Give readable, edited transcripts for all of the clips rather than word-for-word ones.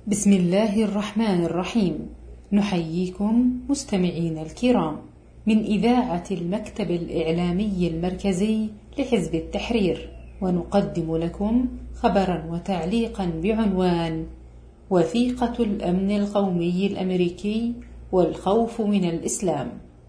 بسم الله الرحمن الرحيم. نحييكم مستمعين الكرام من إذاعة المكتب الإعلامي المركزي لحزب التحرير، ونقدم لكم خبرا وتعليقا بعنوان: وثيقة الأمن القومي الأمريكي والخوف من الإسلام.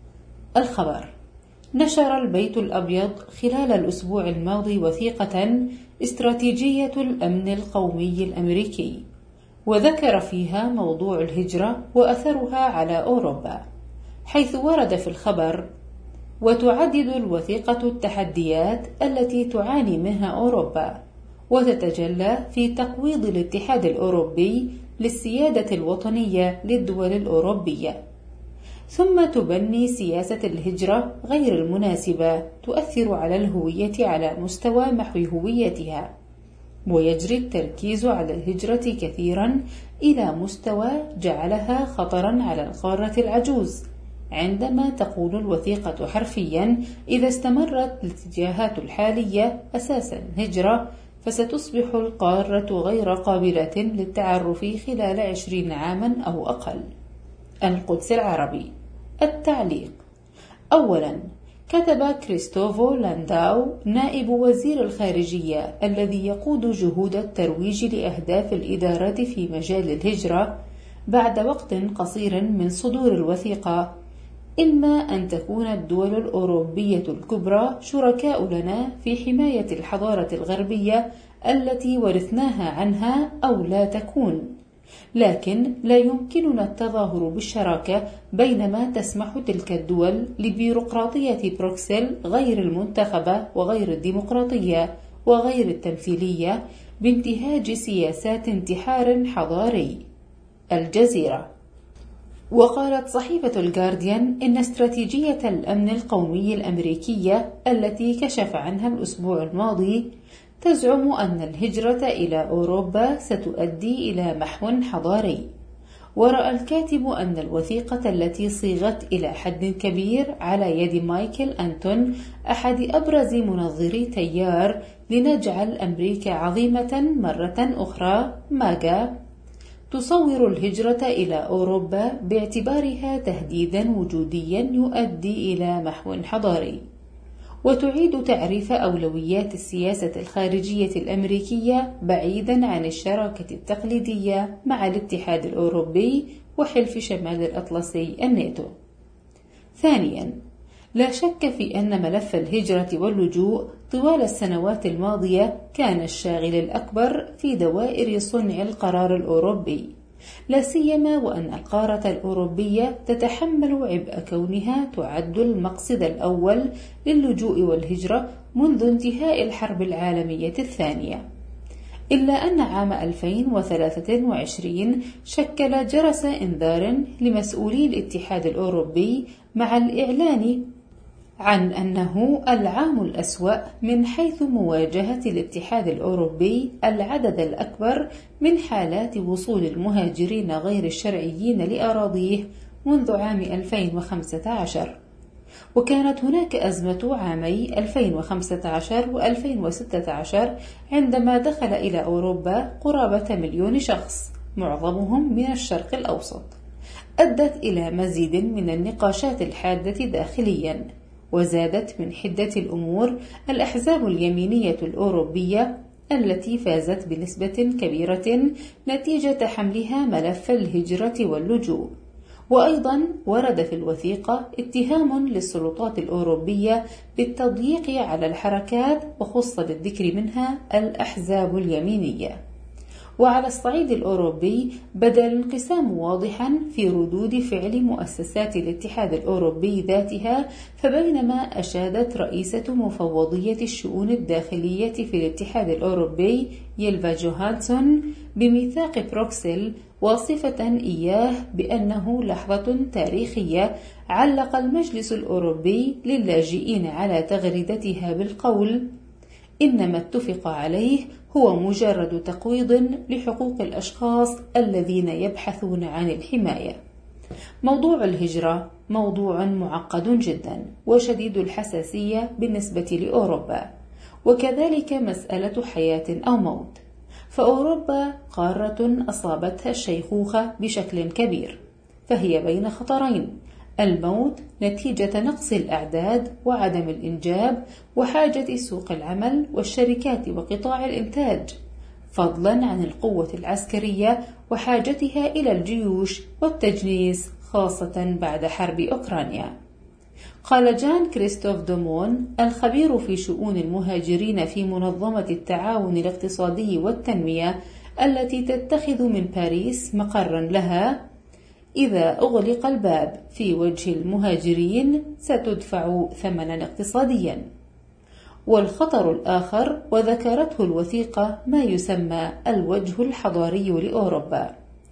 الخبر: نشر البيت الأبيض خلال الأسبوع الماضي وثيقة استراتيجية الأمن القومي الأمريكي، وذكر فيها موضوع الهجرة وأثرها على أوروبا، حيث ورد في الخبر: وتعدد الوثيقة التحديات التي تعاني منها أوروبا، وتتجلى في تقويض الاتحاد الأوروبي للسيادة الوطنية للدول الأوروبية، ثم تبني سياسة الهجرة غير المناسبة تؤثر على الهوية على مستوى محو هويتها، ويجري التركيز على الهجرة كثيرا إلى مستوى جعلها خطرا على القارة العجوز، عندما تقول الوثيقة حرفيا: إذا استمرت الاتجاهات الحالية أساس الهجرة فستصبح القارة غير قابلة للتعرف خلال 20 عاما أو أقل. القدس العربي. التعليق: أولا، كتب كريستوفو لانداو نائب وزير الخارجية الذي يقود جهود الترويج لأهداف الإدارة في مجال الهجرة بعد وقت قصير من صدور الوثيقة: إما أن تكون الدول الأوروبية الكبرى شركاء لنا في حماية الحضارة الغربية التي ورثناها عنها، أو لا تكون، لكن لا يمكننا التظاهر بالشراكة بينما تسمح تلك الدول لبيروقراطية بروكسل غير المنتخبة وغير الديمقراطية وغير التمثيلية بانتهاج سياسات انتحار حضاري. الجزيرة. وقالت صحيفة الجارديان إن استراتيجية الأمن القومي الأمريكية التي كشف عنها الأسبوع الماضي تزعم أن الهجرة إلى أوروبا ستؤدي إلى محو حضاري. ورأى الكاتب أن الوثيقة التي صيغت إلى حد كبير على يد مايكل أنتون، أحد أبرز منظري تيار لنجعل أمريكا عظيمة مرة أخرى ماجا، تصور الهجرة إلى أوروبا باعتبارها تهديدا وجوديا يؤدي إلى محو حضاري، وتعيد تعريف أولويات السياسة الخارجية الأمريكية بعيدا عن الشراكة التقليدية مع الاتحاد الأوروبي وحلف شمال الأطلسي الناتو. ثانيا، لا شك في أن ملف الهجرة واللجوء طوال السنوات الماضية كان الشاغل الأكبر في دوائر صنع القرار الأوروبي، لا سيما وأن القارة الأوروبية تتحمل عبء كونها تعد المقصد الأول للجوء والهجرة منذ انتهاء الحرب العالمية الثانية. إلا أن عام 2023 شكل جرس إنذار لمسؤولي الاتحاد الأوروبي مع الإعلان عن أنه العام الأسوأ من حيث مواجهة الاتحاد الأوروبي العدد الأكبر من حالات وصول المهاجرين غير الشرعيين لأراضيه منذ عام 2015. وكانت هناك أزمة عامي 2015 و2016 عندما دخل إلى أوروبا قرابة 1,000,000 شخص، معظمهم من الشرق الأوسط، أدت إلى مزيد من النقاشات الحادة داخليا، وزادت من حدة الأمور الأحزاب اليمينية الأوروبية التي فازت بنسبة كبيرة نتيجة حملها ملف الهجرة واللجوء. وأيضا ورد في الوثيقة اتهام للسلطات الأوروبية بالتضييق على الحركات، وخص بالذكر منها الأحزاب اليمينية. وعلى الصعيد الأوروبي بدا الانقسام واضحا في ردود فعل مؤسسات الاتحاد الأوروبي ذاتها، فبينما أشادت رئيسة مفوضية الشؤون الداخلية في الاتحاد الأوروبي يلفا جوهانسون بميثاق بروكسل، واصفة إياه بأنه لحظة تاريخية، علق المجلس الأوروبي للاجئين على تغريدتها بالقول: إن ما اتفق عليه هو مجرد تقويض لحقوق الأشخاص الذين يبحثون عن الحماية. موضوع الهجرة موضوع معقد جدا وشديد الحساسية بالنسبة لأوروبا، وكذلك مسألة حياة أو موت، فأوروبا قارة أصابتها الشيخوخة بشكل كبير، فهي بين خطرين: الموت نتيجة نقص الأعداد وعدم الإنجاب وحاجة سوق العمل والشركات وقطاع الإنتاج، فضلا عن القوة العسكرية وحاجتها إلى الجيوش والتجنيس خاصة بعد حرب أوكرانيا. قال جان كريستوف دومون الخبير في شؤون المهاجرين في منظمة التعاون الاقتصادي والتنمية التي تتخذ من باريس مقرا لها: إذا أغلق الباب في وجه المهاجرين ستدفع ثمنا اقتصاديا. والخطر الآخر، وذكرته الوثيقة، ما يسمى الوجه الحضاري لأوروبا،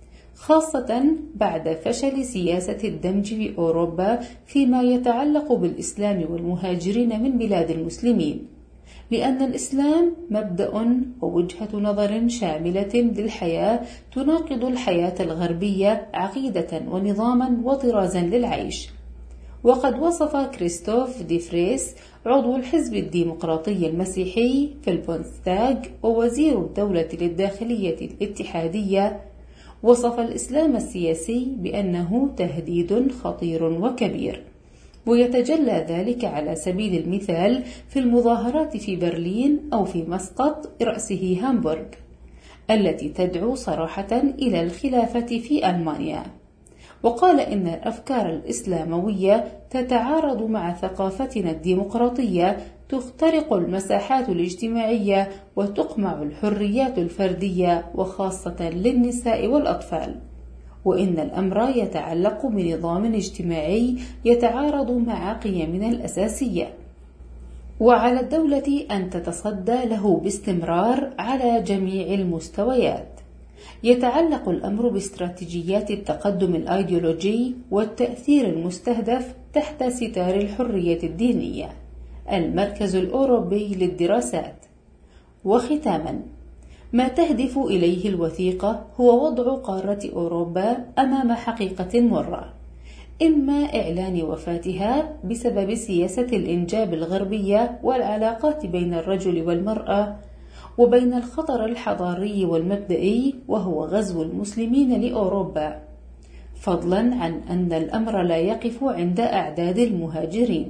خاصة بعد فشل سياسة الدمج في أوروبا فيما يتعلق بالإسلام والمهاجرين من بلاد المسلمين، لأن الإسلام مبدأ ووجهة نظر شاملة للحياة تناقض الحياة الغربية عقيدة ونظاما وطرازا للعيش. وقد وصف كريستوف دي فريس عضو الحزب الديمقراطي المسيحي في البوندستاغ ووزير الدولة للداخلية الاتحادية، وصف الإسلام السياسي بأنه تهديد خطير وكبير، ويتجلى ذلك على سبيل المثال في المظاهرات في برلين أو في مسقط رأسه هامبورغ التي تدعو صراحة إلى الخلافة في ألمانيا. وقال إن الأفكار الإسلاموية تتعارض مع ثقافتنا الديمقراطية، تخترق المساحات الاجتماعية وتقمع الحريات الفردية وخاصة للنساء والأطفال، وإن الأمر يتعلق بنظام اجتماعي يتعارض مع قيمنا الأساسية، وعلى الدولة أن تتصدى له باستمرار على جميع المستويات. يتعلق الأمر باستراتيجيات التقدم الأيديولوجي والتأثير المستهدف تحت ستار الحرية الدينية. المركز الأوروبي للدراسات. وختاما، ما تهدف إليه الوثيقة هو وضع قارة أوروبا أمام حقيقة مرة: إما إعلان وفاتها بسبب سياسة الإنجاب الغربية والعلاقات بين الرجل والمرأة، وبين الخطر الحضاري والمبدئي وهو غزو المسلمين لأوروبا، فضلا عن أن الأمر لا يقف عند أعداد المهاجرين،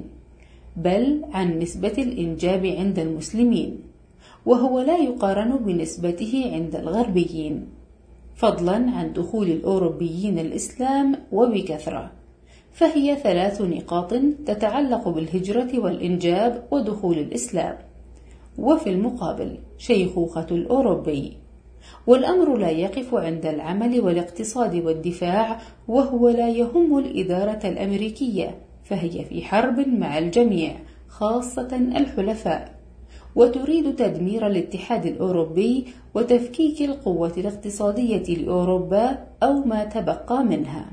بل عن نسبة الإنجاب عند المسلمين، وهو لا يقارن بنسبته عند الغربيين، فضلا عن دخول الأوروبيين الإسلام وبكثرة. فهي 3 نقاط تتعلق بالهجرة والإنجاب ودخول الإسلام، وفي المقابل شيخوخة الأوروبي. والأمر لا يقف عند العمل والاقتصاد والدفاع، وهو لا يهم الإدارة الأمريكية، فهي في حرب مع الجميع خاصة الحلفاء، وتريد تدمير الاتحاد الأوروبي وتفكيك القوة الاقتصادية لأوروبا أو ما تبقى منها.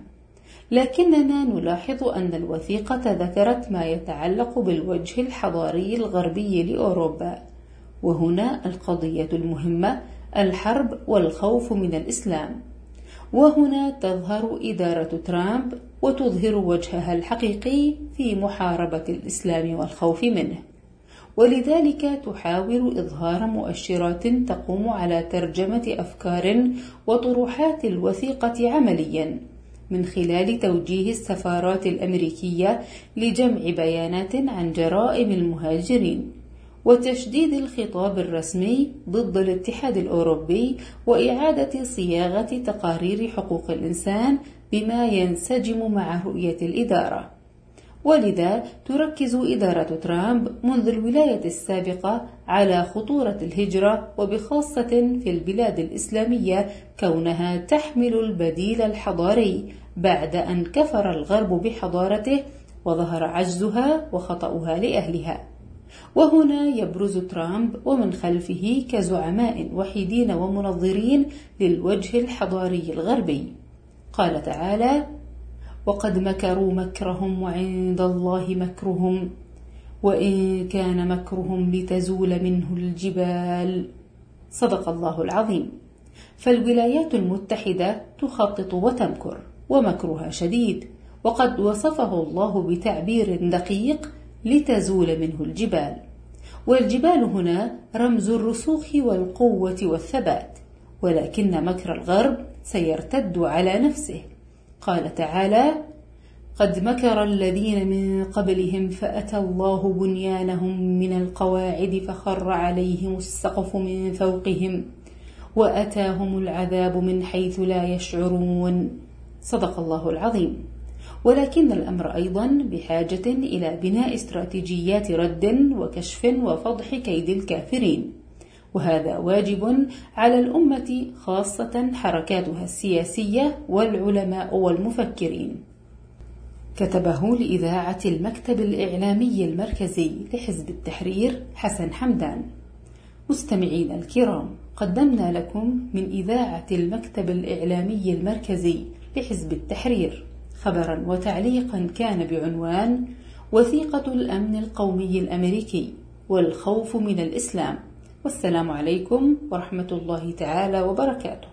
لكننا نلاحظ أن الوثيقة ذكرت ما يتعلق بالوجه الحضاري الغربي لأوروبا، وهنا القضية المهمة: الحرب والخوف من الإسلام. وهنا تظهر إدارة ترامب وتظهر وجهها الحقيقي في محاربة الإسلام والخوف منه، ولذلك تحاول إظهار مؤشرات تقوم على ترجمة أفكار وطروحات الوثيقة عمليا، من خلال توجيه السفارات الأمريكية لجمع بيانات عن جرائم المهاجرين، وتشديد الخطاب الرسمي ضد الاتحاد الأوروبي، وإعادة صياغة تقارير حقوق الإنسان بما ينسجم مع رؤية الإدارة. ولذا تركز إدارة ترامب منذ الولاية السابقة على خطورة الهجرة، وبخاصة في البلاد الإسلامية، كونها تحمل البديل الحضاري بعد أن كفر الغرب بحضارته وظهر عجزها وخطأها لأهلها. وهنا يبرز ترامب ومن خلفه كزعماء وحيدين ومنظرين للوجه الحضاري الغربي. قال تعالى: وقد مكروا مكرهم وعند الله مكرهم وإن كان مكرهم لتزول منه الجبال. صدق الله العظيم. فالولايات المتحدة تخطط وتمكر، ومكرها شديد، وقد وصفه الله بتعبير دقيق: لتزول منه الجبال. والجبال هنا رمز الرسوخ والقوة والثبات، ولكن مكر الغرب سيرتد على نفسه. قال تعالى: قد مكر الذين من قبلهم فأتى الله بنيانهم من القواعد فخر عليهم السقف من فوقهم وأتاهم العذاب من حيث لا يشعرون. صدق الله العظيم. ولكن الأمر أيضا بحاجة إلى بناء استراتيجيات رد وكشف وفضح كيد الكافرين، وهذا واجب على الأمة خاصة حركاتها السياسية والعلماء والمفكرين. كتبه لإذاعة المكتب الإعلامي المركزي لحزب التحرير حسن حمدان. مستمعين الكرام، قدمنا لكم من إذاعة المكتب الإعلامي المركزي لحزب التحرير خبرا وتعليقا كان بعنوان: وثيقة الأمن القومي الأمريكي والخوف من الإسلام. والسلام عليكم ورحمة الله تعالى وبركاته.